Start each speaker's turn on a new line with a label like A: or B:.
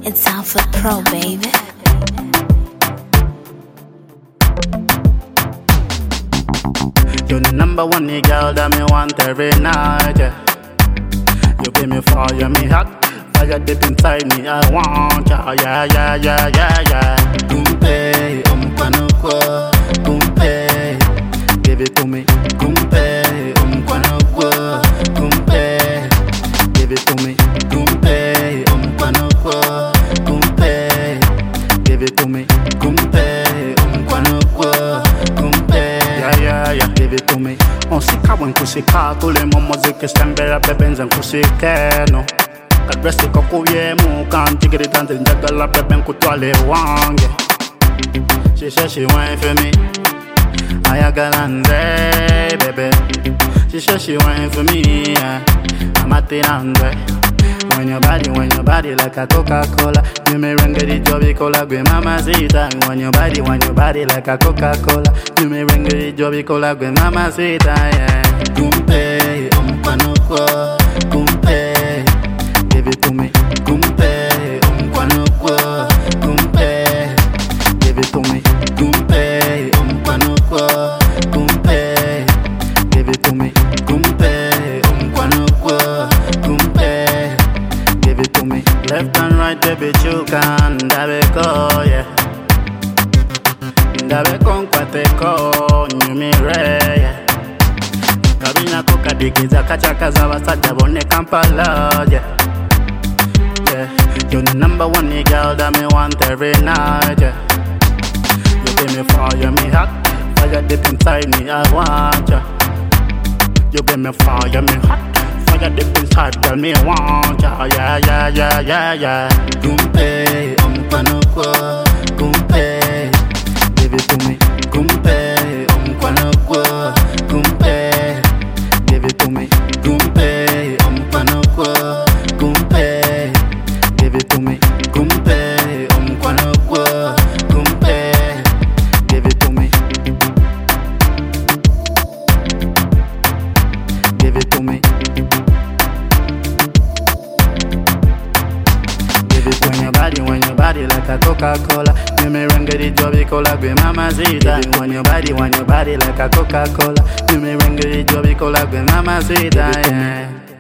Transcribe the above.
A: It's time for pro, baby.
B: You're the number one girl that me want every night, yeah. You give me fire, me hot. Fire deep inside me, I want ya, yeah, yeah, yeah, yeah, yeah. Kumpe, umkwanukwa, kumpe. Give it to me, kumpe, umkwanukwa, kumpe. Give it to me, kumpe, umkwanukwa, kumpe. Give it to me, kumpe, umkwanukwa, kumpe. Yeah, yeah, yeah, give it to me. On sika wen kusika, tous les moments que stembera bebenzen kusikeno. Kadresi kokuye mu kan tigiri tanti njagala beben kutwale wange. She said she went for me. Ayagalande, baby. She said she went for me. Yeah. I'm at the andre. When your body like a Coca-Cola. You may ring the joby cola, gwe mama zita. When your body like a Coca-Cola. You may ring the joby cola, gwe mama zita. Yeah. Kumpe, umkwanukwa, kumpe. Give it to me, kumpe, umkwanukwa, kumpe. Give it to me, kumpe, umkwanukwa, kumpe. Give it to me, kumpe, umkwanukwa, kumpe. Give it to me, left and right, baby, you can, dabe ko, yeah. Dabe kon kwateko, nyumi re, yeah. Kabina koka digiza kachaka za basada bone Kampala, yeah. Yeah, you're the number one girl that me want every night, yeah. You give me fire, me hot. Fire deep inside me, I want ya. You give me fire, me hot. Fire deep inside, girl, me want ya. Yeah, yeah, yeah, yeah, yeah. Kumpe, umkwanukwa, kumpe. Give it to me, kumpe, umkwanukwa, kumpe. Give it to me, kumpe, umkwanukwa, kumpe. Give it to me, kumpe, umkwanukwa, kumpe. Give it to me. Give it to me. Give it when your body like a Coca-Cola. You may ring the joby cola, gwe mama zita. When your body like a Coca-Cola. You may ring the joby cola, gwe mama zita, yeah.